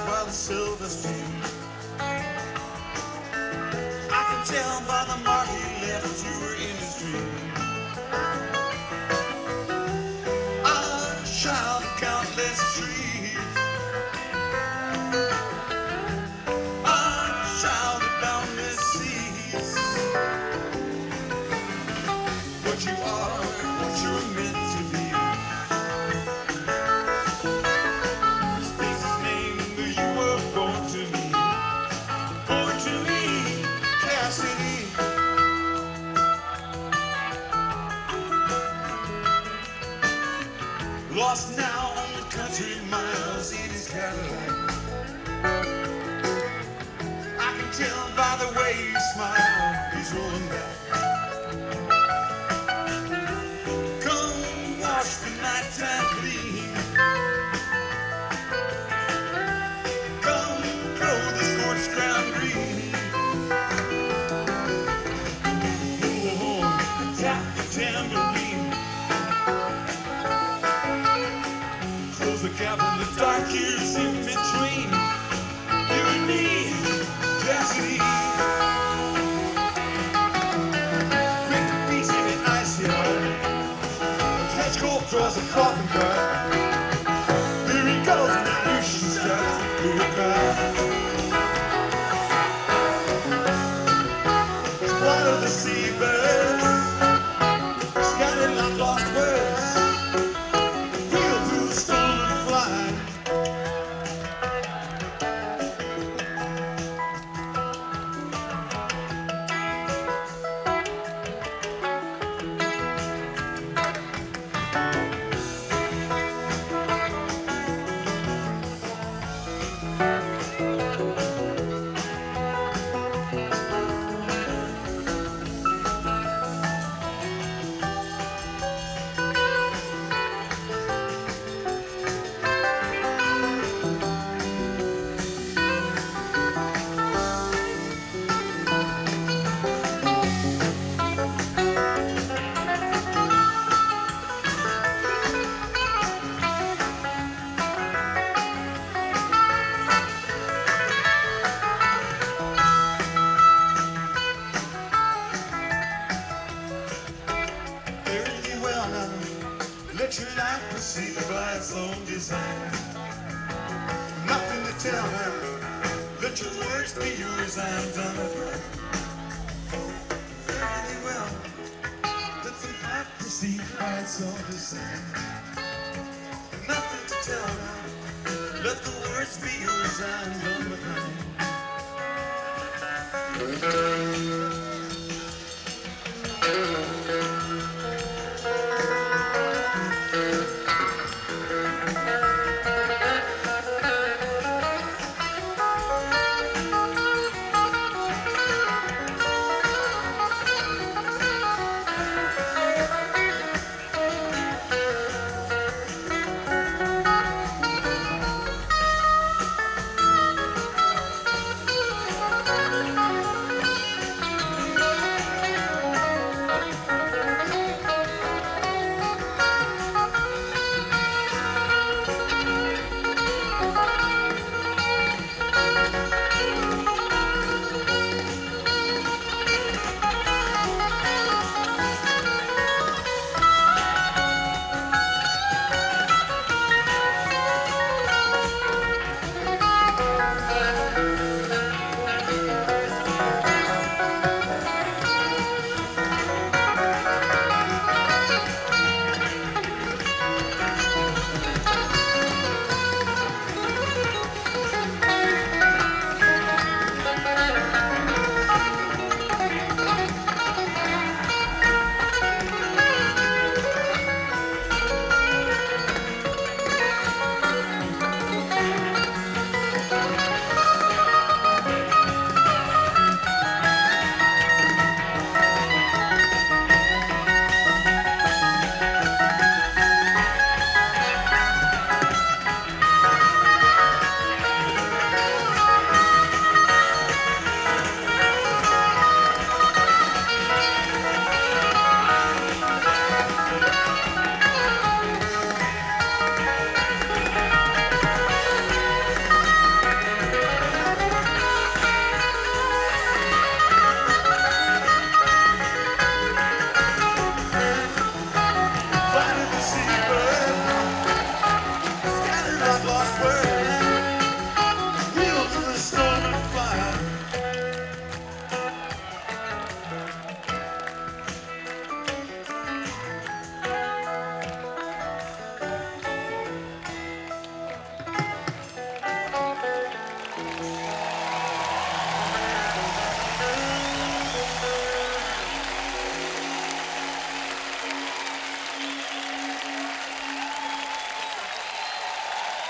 by the silver stream. I can tell by the mark he left you were in his dream. A child of countless trees, a child of boundless seas. What you are, what you're meant to be. Speaks his name, you were born to me. Born to me, Cassidy. Lost now on the country miles in his Cadillac. I can tell by the way you smile, he's rolling back. Come wash the nighttime clean. Come grow the scorched ground green. Move the horn, tap the tambourine. Close the gap in the dark years in between. You and me, Cassidy. Quick to peace in the ice yard. Catch cold draws a coffin cart. Here he goes, now you should start to cry. Swallow the seabirds, scattered like lost words. Wheel through the storm and fly. Fare thee well now, let your life proceed by its own design. Nothing to tell now, let your words be yours, I'm done with mine. Fare thee well, let your life proceed by its own design. Nothing to tell now, let the words be yours, I'm done with mine.